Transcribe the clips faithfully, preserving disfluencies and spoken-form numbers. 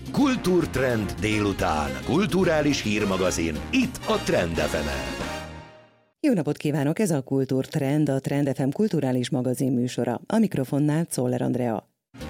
Kultúrtrend délután. Kulturális hírmagazin. Itt a Trend ef emen. Jó napot kívánok! Ez a Kultúrtrend, a Trend ef em kulturális magazin műsora. A mikrofonnál Czoller Andrea.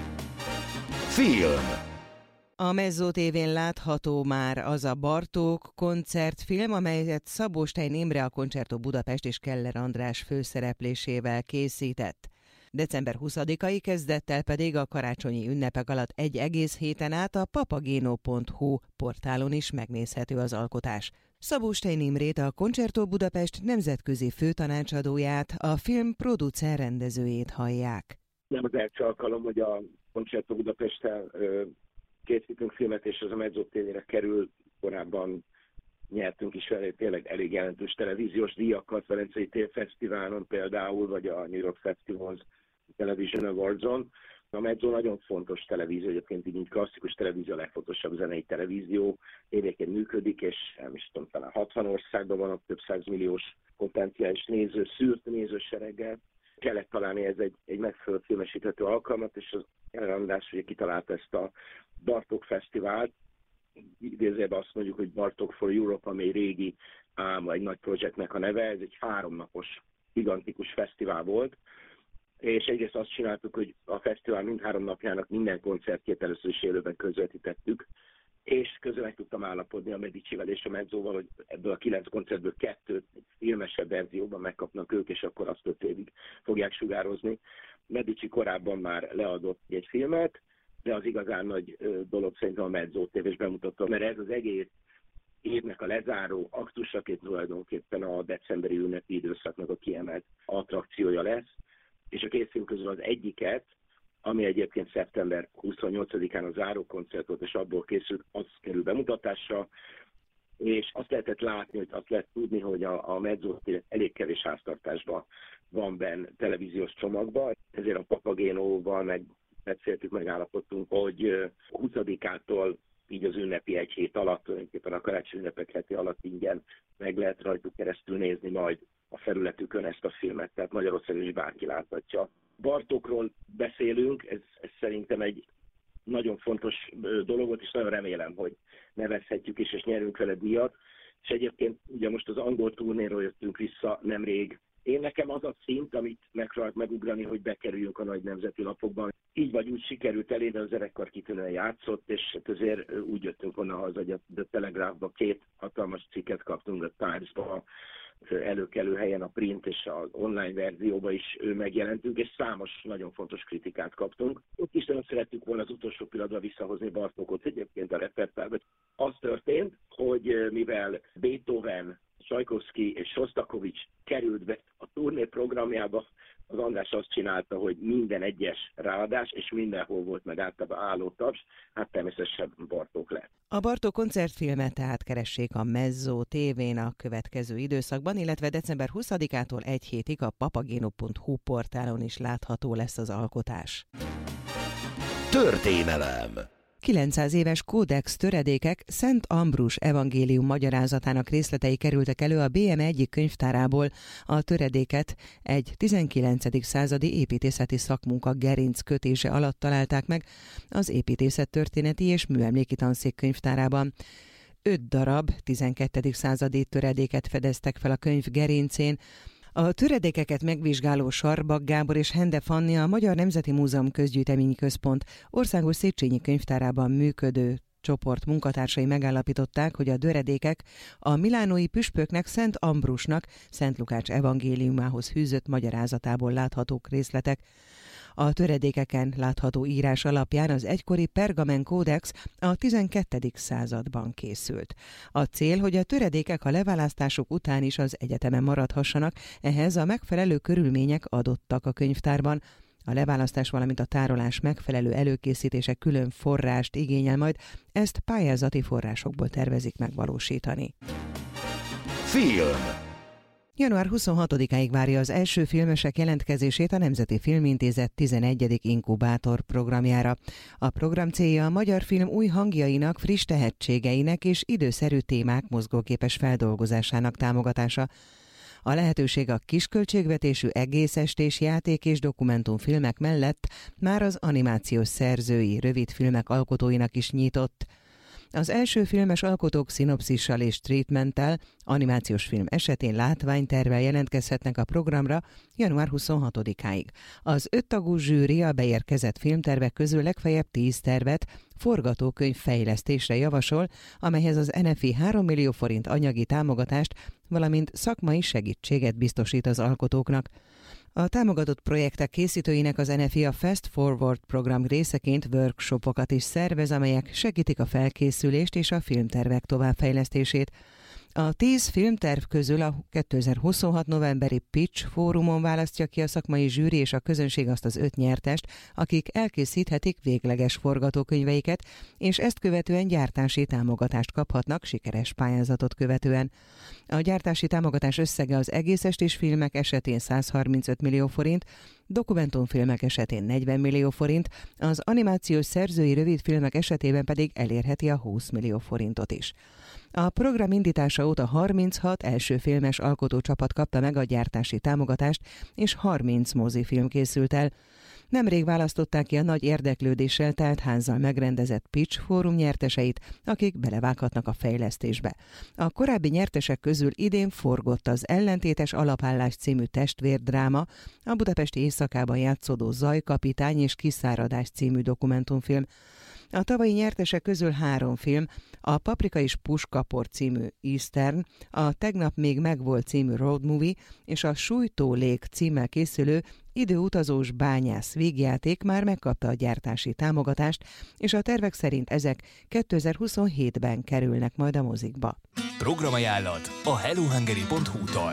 Film. A Mezzo tévén látható már az a Bartók koncertfilm, amelyet Szabó Stein Imre, a Concerto Budapest és Keller András főszereplésével készített. december huszadikai kezdettel pedig a karácsonyi ünnepek alatt egy egész héten át a papageno pont hu portálon is megnézhető az alkotás. Szabó Stein Imrét, a Concerto Budapest nemzetközi főtanácsadóját, a film producer rendezőjét hallják. Nem az első alkalom, hogy a Concerto Budapesten készítünk filmet, és az a Mezzo tévére kerül. Korábban nyertünk is vele tényleg elég jelentős televíziós díjakat, Velencei Télfesztiválon például, vagy a New York Festivals Television Awards-on. A Mezzo nagyon fontos televízió, egyébként így klasszikus televízió, a legfontosabb zenei televízió. Éveken működik, és nem is tudom, talán hatvan országban van, több százmilliós potenciális néző, szűrt nézősereggel. Kellett találni ez egy, egy megfelelő filmesíthető alkalmat, és az Keller András ugye kitalálta ezt a Bartók Fesztivált. Idézőjelben azt mondjuk, hogy Bartók for Europe, amely régi álma, egy nagy projektnek a neve. Ez egy háromnapos, gigantikus fesztivál volt, és egyrészt azt csináltuk, hogy a fesztivál mind három napjának minden koncertjét először is élőben közvetítettük, és közben meg tudtam állapodni a Medicivel és a Mezzóval, hogy ebből a kilenc koncertből kettőt egy filmesebb verzióban megkapnak ők, és akkor azt öt évig fogják sugározni. Medici korábban már leadott egy filmet, de az igazán nagy dolog szerintem a Mezzo tévés bemutatta, mert ez az egész évnek a lezáró aktusaként tulajdonképpen a decemberi ünnepi időszaknak a kiemelt attrakciója lesz, és a két film közül az egyiket, ami egyébként szeptember huszonnyolcadikán a zárókoncert volt, és abból készült, az kerül bemutatásra, és azt lehetett látni, hogy azt lehet tudni, hogy a, a Mezzo elég kevés háztartásban van benne televíziós csomagban, ezért a Papagénóval meg beszéltük, megállapodtunk, hogy huszadikától így az ünnepi egy hét alatt, tulajdonképpen a karácsonyi ünnepek heti alatt ingyen meg lehet rajtuk keresztül nézni majd a felületükön ezt a filmet, tehát Magyarországon is bárki láthatja. Bartókról beszélünk, ez, ez szerintem egy nagyon fontos dolog, és nagyon remélem, hogy nevezhetjük is, és nyerünk vele díjat. És egyébként ugye most az angol turnéról jöttünk vissza nemrég. Én nekem az a szint, amit megpróbálok megugrani, hogy bekerüljünk a nagy nemzeti lapokban. Így vagy úgy sikerült elé, de az zenekar kitűnően játszott, és azért úgy jöttünk onnan haza, hogy a The Telegraphba két hatalmas cikket kaptunk, a Times-ba, előkelő helyen a print és az online verzióban is megjelentünk, és számos nagyon fontos kritikát kaptunk. Ott is nagyon szerettük volna az utolsó pillanatban visszahozni Bartókot egyébként a repertoárba. Az történt, hogy mivel Beethoven, Csajkovszky és Sostakovics került be a turné programjába, az András azt csinálta, hogy minden egyes ráadás, és mindenhol volt meg általában álló taps, hát természetesen Bartók lett. A Bartók koncertfilmet tehát keressék a Mezzo tévén a következő időszakban, illetve december huszadikától egy hétig a papageno pont hu portálon is látható lesz az alkotás. Történelem. kilencszáz éves kódex töredékek Szent Ambrus evangélium magyarázatának részletei kerültek elő a bé em egyik könyvtárából. A töredéket egy tizenkilencedik századi építészeti szakmunka gerinc kötése alatt találták meg az építészettörténeti és műemléki tanszék könyvtárában. Öt darab tizenkettedik századi töredéket fedeztek fel a könyv gerincén. A töredékeket megvizsgáló Sarbak Gábor és Hende Fanni, a Magyar Nemzeti Múzeum Közgyűjteményi Központ országos Széchenyi könyvtárában működő csoport munkatársai megállapították, hogy a töredékek a milánói püspöknek, Szent Ambrusnak, Szent Lukács evangéliumához fűzött magyarázatából láthatók részletek. A töredékeken látható írás alapján az egykori Pergamen kódex a tizenkettedik században készült. A cél, hogy a töredékek a leválasztások után is az egyetemen maradhassanak, ehhez a megfelelő körülmények adottak a könyvtárban. A leválasztás, valamint a tárolás megfelelő előkészítése külön forrást igényel majd, ezt pályázati forrásokból tervezik megvalósítani. Film. január huszonhatodikáig várja az első filmesek jelentkezését a Nemzeti Filmintézet tizenegyedik inkubátor programjára. A program célja a magyar film új hangjainak, friss tehetségeinek és időszerű témák mozgóképes feldolgozásának támogatása. A lehetőség a kisköltségvetésű egészestés játék és dokumentumfilmek mellett már az animációs szerzői rövidfilmek alkotóinak is nyitott. Az első filmes alkotók szinopszissal és treatmenttel, animációs film esetén látványtervvel jelentkezhetnek a programra január huszonhatodikáig. Az öttagú zsűri a beérkezett filmtervek közül legfeljebb tíz tervet forgatókönyv fejlesztésre javasol, amelyhez az en ef i három millió forint anyagi támogatást, valamint szakmai segítséget biztosít az alkotóknak. A támogatott projektek készítőinek az en ef i a Fast Forward program részeként workshopokat is szervez, amelyek segítik a felkészülést és a filmtervek továbbfejlesztését. A tíz filmterv közül a kétezer-huszonhat novemberi Pitch fórumon választja ki a szakmai zsűri és a közönség azt az öt nyertest, akik elkészíthetik végleges forgatókönyveiket, és ezt követően gyártási támogatást kaphatnak sikeres pályázatot követően. A gyártási támogatás összege az egészestés filmek esetén száz harmincöt millió forint, dokumentumfilmek esetén negyven millió forint, az animációs szerzői rövidfilmek esetében pedig elérheti a húsz millió forintot is. A program indítása óta harminchat első filmes alkotócsapat kapta meg a gyártási támogatást, és harminc mozifilm készült el. Nemrég választották ki a nagy érdeklődéssel telt házzal megrendezett Pitch fórum nyerteseit, akik belevághatnak a fejlesztésbe. A korábbi nyertesek közül idén forgott az Ellentétes alapállás című testvérdráma, a budapesti éjszakában játszódó Zajkapitány és Kiszáradás című dokumentumfilm. A tavalyi nyertesek közül három film, a Paprika és Puskapor című Eastern, a Tegnap még megvolt című Road Movie és a Sújtó lég címmel készülő időutazós bányász vígjáték már megkapta a gyártási támogatást, és a tervek szerint ezek kétezer-huszonhétben kerülnek majd a mozikba. Programajánlat a hellohungary pont hu-tól.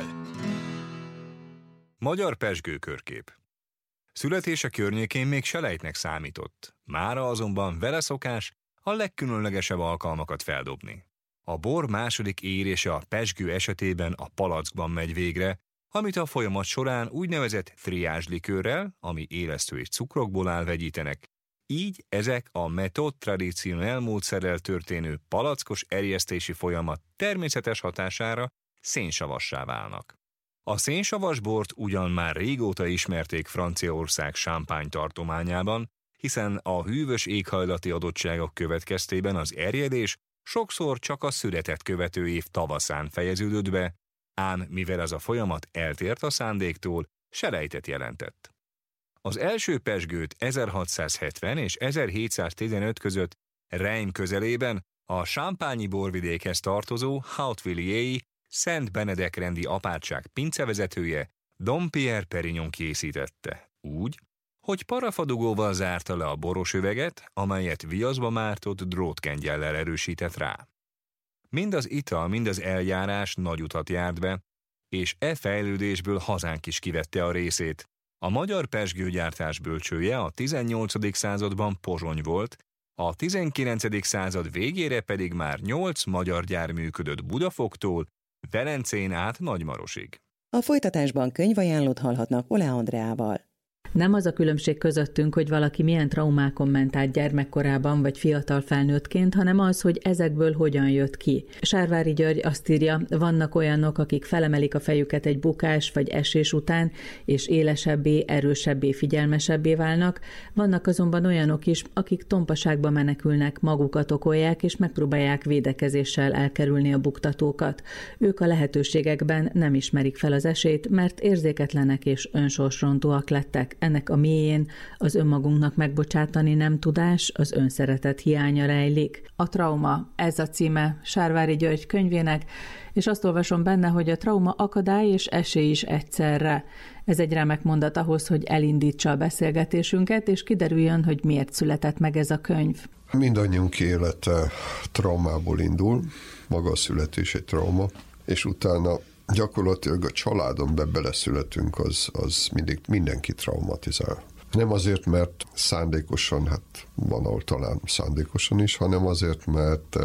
Magyar pezsgőkörkép. Születése környékén még selejtnek számított, mára azonban vele szokás a legkülönlegesebb alkalmakat feldobni. A bor második érése a pezsgő esetében a palackban megy végre, amit a folyamat során úgynevezett triázslikőrrel, ami élesztő és cukrokból áll, vegyítenek. Így ezek a méthode traditionnel módszerrel történő palackos erjesztési folyamat természetes hatására szénsavassá válnak. A szénsavas bort ugyan már régóta ismerték Franciaország Champagne tartományában, hiszen a hűvös éghajlati adottságok következtében az erjedés sokszor csak a szüretet követő év tavaszán fejeződött be, ám mivel ez a folyamat eltért a szándéktól, selejtet jelentett. Az első pezsgőt ezerhatszázhetven és ezerhétszáztizenöt között Reims közelében a champagne-i borvidékhez tartozó Hautvilliers-i Szent Benedek rendi apátság pincevezetője, Dom Pierre Perignon készítette, úgy, hogy parafadugóval zárta le a boros üveget, amelyet viaszba mártott drótkengyellel erősített rá. Mind az ital, mind az eljárás nagy utat járt be, és e fejlődésből hazánk is kivette a részét. A magyar pezsgőgyártás bölcsője a tizennyolcadik században Pozsony volt, a tizenkilencedik század végére pedig már nyolc magyar gyár működött Budafoktól Velencén át Nagymarosig. A folytatásban könyvajánlót hallhatnak Ole Andreával. Nem az a különbség közöttünk, hogy valaki milyen traumákon ment át gyermekkorában vagy fiatal felnőttként, hanem az, hogy ezekből hogyan jött ki. Sárvári György azt írja, vannak olyanok, akik felemelik a fejüket egy bukás vagy esés után, és élesebbé, erősebbé, figyelmesebbé válnak. Vannak azonban olyanok is, akik tompaságba menekülnek, magukat okolják, és megpróbálják védekezéssel elkerülni a buktatókat. Ők a lehetőségekben nem ismerik fel az esélyt, mert érzéketlenek és önsorsrontóak lettek. Ennek a mélyén az önmagunknak megbocsátani nem tudás, az önszeretet hiánya rejlik. A trauma, ez a címe Sárvári György könyvének, és azt olvasom benne, hogy a trauma akadály és esély is egyszerre. Ez egy remek mondat ahhoz, hogy elindítsa a beszélgetésünket, és kiderüljön, hogy miért született meg ez a könyv. Mindannyiunk élete traumából indul, maga a születés egy trauma, és utána gyakorlatilag a családon be beleszületünk, az, az mindig mindenki traumatizál. Nem azért, mert szándékosan, hát van, ahol talán szándékosan is, hanem azért, mert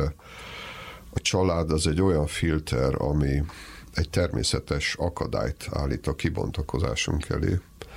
a család az egy olyan filter, ami egy természetes akadályt állít a kibontakozásunk elé.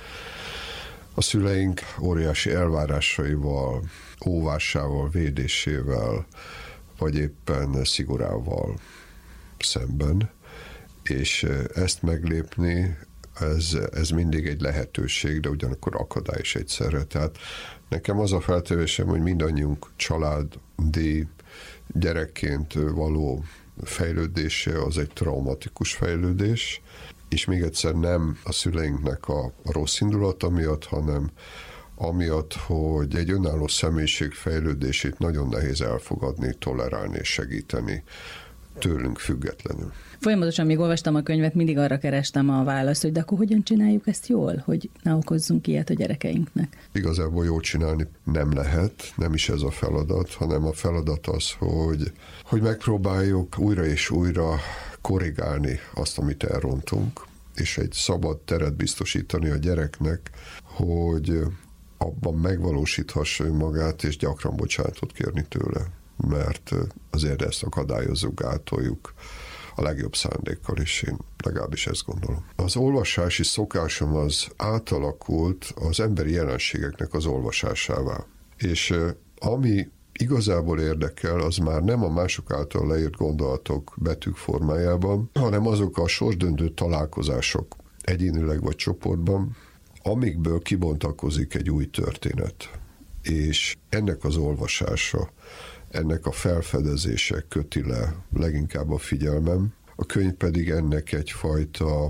A szüleink óriási elvárásaival, óvásával, védésével, vagy éppen szigorával szemben, és ezt meglépni, ez, ez mindig egy lehetőség, de ugyanakkor akadály is egyszerre. Tehát nekem az a feltevésem, hogy mindannyiunk családi gyerekként való fejlődése az egy traumatikus fejlődés, és még egyszer nem a szüleinknek a rossz indulata miatt, hanem amiatt, hogy egy önálló személyiség fejlődését nagyon nehéz elfogadni, tolerálni és segíteni tőlünk függetlenül. Folyamatosan, amíg olvastam a könyvet, mindig arra kerestem a választ, hogy de akkor hogyan csináljuk ezt jól, hogy ne okozzunk ilyet a gyerekeinknek? Igazából jól csinálni nem lehet, nem is ez a feladat, hanem a feladat az, hogy, hogy megpróbáljuk újra és újra korrigálni azt, amit elrontunk, és egy szabad teret biztosítani a gyereknek, hogy abban megvalósíthassa önmagát, és gyakran bocsánatot kérni tőle, mert azért ezt akadályozzuk, gátoljuk a legjobb szándékkal is, én legalábbis ezt gondolom. Az olvasási szokásom az átalakult az emberi jelenségeknek az olvasásává, és ami igazából érdekel, az már nem a mások által leírt gondolatok betűk formájában, hanem azok a sorsdöntő találkozások egyénileg vagy csoportban, amikből kibontakozik egy új történet. És ennek az olvasása, ennek a felfedezése köti le leginkább a figyelmem. A könyv pedig ennek egyfajta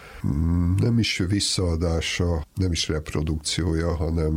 nem is visszaadása, nem is reprodukciója, hanem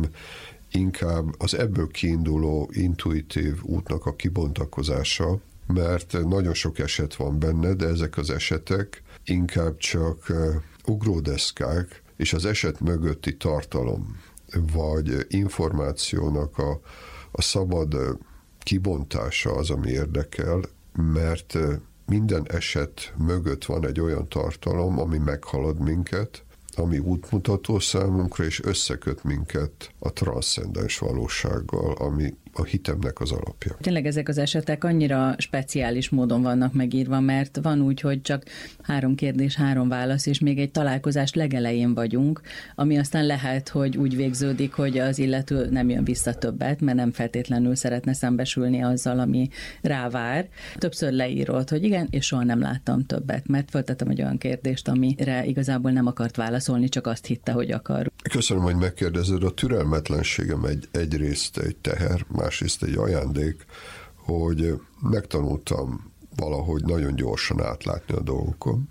inkább az ebből kiinduló intuitív útnak a kibontakozása, mert nagyon sok eset van benne, de ezek az esetek inkább csak ugródeszkák, és az eset mögötti tartalom, vagy információnak a, a szabad kibontása az, ami érdekel, mert minden eset mögött van egy olyan tartalom, ami meghalad minket, ami útmutató számunkra, és összeköt minket a transzcendens valósággal, ami a hitemnek az alapja. Tényleg ezek az esetek annyira speciális módon vannak megírva, mert van úgy, hogy csak három kérdés, három válasz, és még egy találkozás legelején vagyunk, ami aztán lehet, hogy úgy végződik, hogy az illető nem jön vissza többet, mert nem feltétlenül szeretne szembesülni azzal, ami rávár. Többször leírod, hogy igen, és soha nem láttam többet, mert föltettem egy olyan kérdést, amire igazából nem akart válaszolni, csak azt hitte, hogy akar. Köszönöm, hogy megkérdezed. A türelmetlenségem egy, egyrészt egy teher, másrészt egy ajándék, hogy megtanultam valahogy nagyon gyorsan átlátni a dolgokon,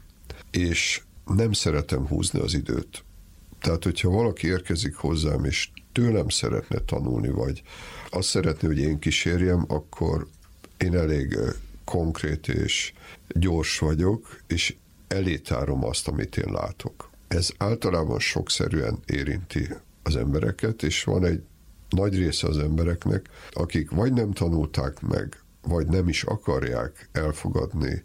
és nem szeretem húzni az időt. Tehát, hogyha valaki érkezik hozzám, és tőlem szeretne tanulni, vagy azt szeretné, hogy én kísérjem, akkor én elég konkrét és gyors vagyok, és elétárom azt, amit én látok. Ez általában sokszerűen érinti az embereket, és van egy nagy része az embereknek, akik vagy nem tanulták meg, vagy nem is akarják elfogadni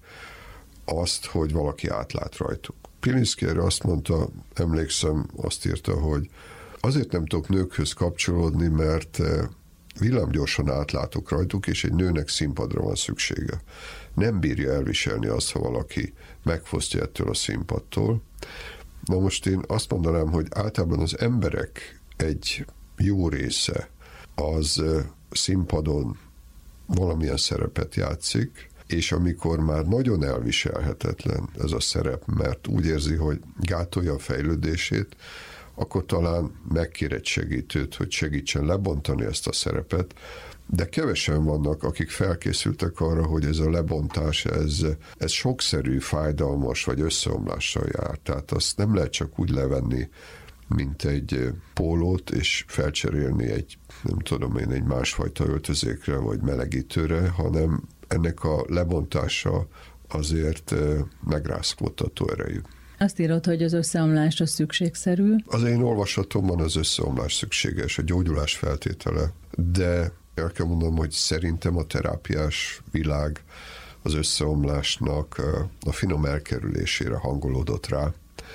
azt, hogy valaki átlát rajtuk. Pilinszky erre azt mondta, emlékszem, azt írta, hogy azért nem tudok nőkhöz kapcsolódni, mert villámgyorsan átlátok rajtuk, és egy nőnek színpadra van szüksége. Nem bírja elviselni azt, ha valaki megfosztja ettől a színpadtól. Na most én azt mondanám, hogy általában az emberek egy jó része az színpadon valamilyen szerepet játszik, és amikor már nagyon elviselhetetlen ez a szerep, mert úgy érzi, hogy gátolja a fejlődését, akkor talán megkér egy segítőt, hogy segítsen lebontani ezt a szerepet, de kevesen vannak, akik felkészültek arra, hogy ez a lebontás, ez, ez sokszerű, fájdalmas vagy összeomlással jár. Tehát azt nem lehet csak úgy levenni, mint egy pólót, és felcserélni egy, nem tudom én, egy másfajta öltözékre, vagy melegítőre, hanem ennek a lebontása azért megrázkódtató erejű. Azt írod, hogy az összeomlás az szükségszerű. Az én olvasatomban az összeomlás szükséges, a gyógyulás feltétele, de el kell mondanom, hogy szerintem a terápiás világ az összeomlásnak a finom elkerülésére hangolódott rá,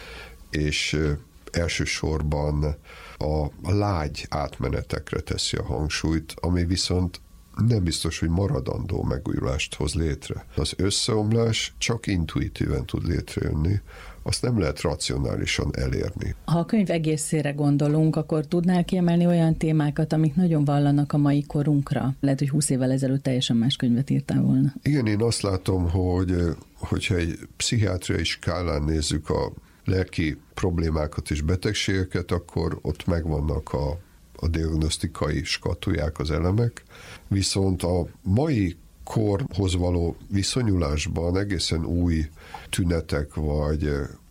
és elsősorban a, a lágy átmenetekre teszi a hangsúlyt, ami viszont nem biztos, hogy maradandó megújulást hoz létre. Az összeomlás csak intuitíven tud létrejönni, azt nem lehet racionálisan elérni. Ha a könyv egészére gondolunk, akkor tudnál kiemelni olyan témákat, amik nagyon vallanak a mai korunkra? Lehet, hogy húsz évvel ezelőtt teljesen más könyvet írtál volna. Igen, én azt látom, hogy hogyha egy pszichiátriai skálán nézzük a lelki problémákat és betegségeket, akkor ott megvannak a, a diagnosztikai skatuják, az elemek, viszont a mai korhoz való viszonyulásban egészen új tünetek vagy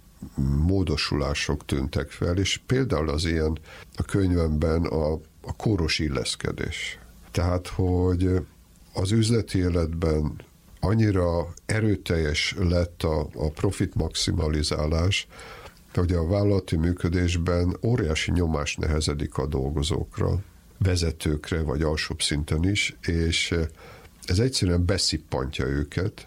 módosulások tűntek fel, és például az ilyen a könyvemben a, a kóros illeszkedés. Tehát, hogy az üzleti életben annyira erőteljes lett a, a profit maximalizálás, hogy a vállalati működésben óriási nyomás nehezedik a dolgozókra, vezetőkre, vagy alsóbb szinten is, és ez egyszerűen beszippantja őket,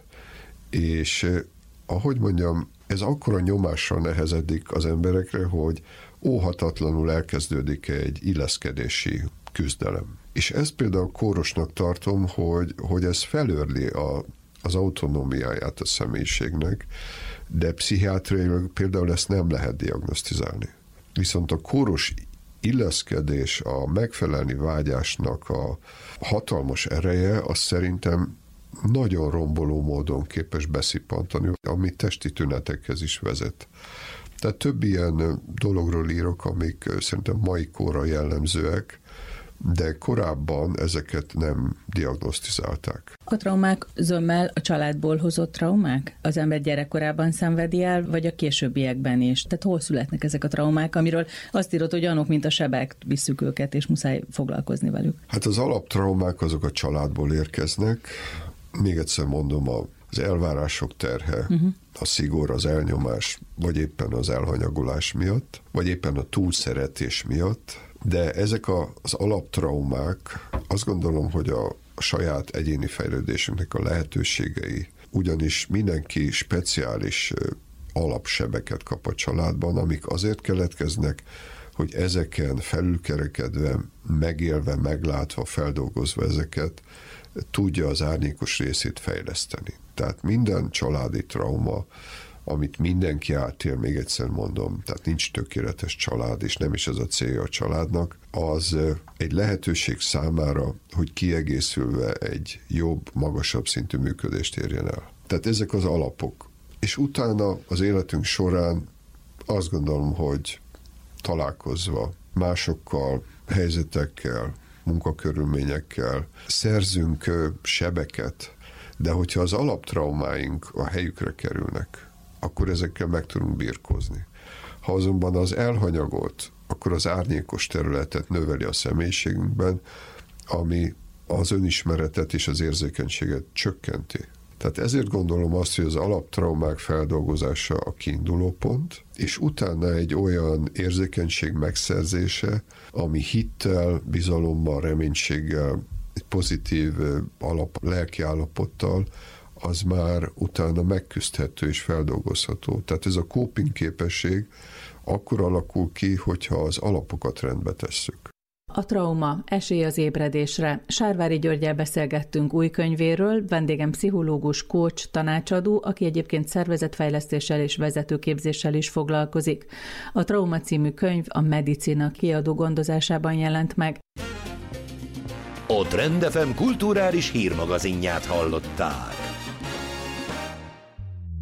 és ahogy mondjam, ez akkora nyomással nehezedik az emberekre, hogy óhatatlanul elkezdődik egy illeszkedési küzdelem. És ezt például kórosnak tartom, hogy, hogy ez felőrli a, az autonómiáját a személyiségnek, de pszichiátriailag például ezt nem lehet diagnosztizálni. Viszont a kóros illeszkedés, a megfelelni vágyásnak a hatalmas ereje, az szerintem nagyon romboló módon képes beszippantani, ami testi tünetekhez is vezet. Tehát több ilyen dologról írok, amik szerintem mai korra jellemzőek, de korábban ezeket nem diagnosztizálták. A traumák zömmel a családból hozott traumák? Az ember gyerekkorában szenvedi el, vagy a későbbiekben is? Tehát hol születnek ezek a traumák, amiről azt írod, hogy olyanok, mint a sebek, visszük őket, és muszáj foglalkozni velük? Hát az alaptraumák azok a családból érkeznek. Még egyszer mondom, az elvárások terhe, uh-huh. a szigor, az elnyomás, vagy éppen az elhanyagolás miatt, vagy éppen a túlszeretés miatt. De ezek a, az alaptraumák, azt gondolom, hogy a, a saját egyéni fejlődésünknek a lehetőségei, ugyanis mindenki speciális alapsebeket kap a családban, amik azért keletkeznek, hogy ezeken felülkerekedve, megélve, meglátva, feldolgozva ezeket, tudja az árnyékos részét fejleszteni. Tehát minden családi trauma, amit mindenki átél, még egyszer mondom, tehát nincs tökéletes család, és nem is ez a célja a családnak, az egy lehetőség számára, hogy kiegészülve egy jobb, magasabb szintű működést érjen el. Tehát ezek az alapok. És utána az életünk során azt gondolom, hogy találkozva másokkal, helyzetekkel, munkakörülményekkel szerzünk sebeket, de hogyha az alaptraumáink a helyükre kerülnek, akkor ezekkel meg tudunk birkózni. Ha azonban az elhanyagolt, akkor az árnyékos területet növeli a személyiségünkben, ami az önismeretet és az érzékenységet csökkenti. Tehát ezért gondolom azt, hogy az alaptraumák feldolgozása a kiinduló pont, és utána egy olyan érzékenység megszerzése, ami hittel, bizalommal, reménységgel, egy pozitív alap, lelki állapottal, az már utána megküzdhető és feldolgozható. Tehát ez a coping képesség akkor alakul ki, hogyha az alapokat rendbe tesszük. A trauma, esély az ébredésre. Sárvári Györggyel beszélgettünk új könyvéről, vendégem pszichológus, coach, tanácsadó, aki egyébként szervezetfejlesztéssel és vezetőképzéssel is foglalkozik. A Trauma című könyv a Medicina kiadó gondozásában jelent meg. A Trend ef em kulturális hírmagazinját hallották.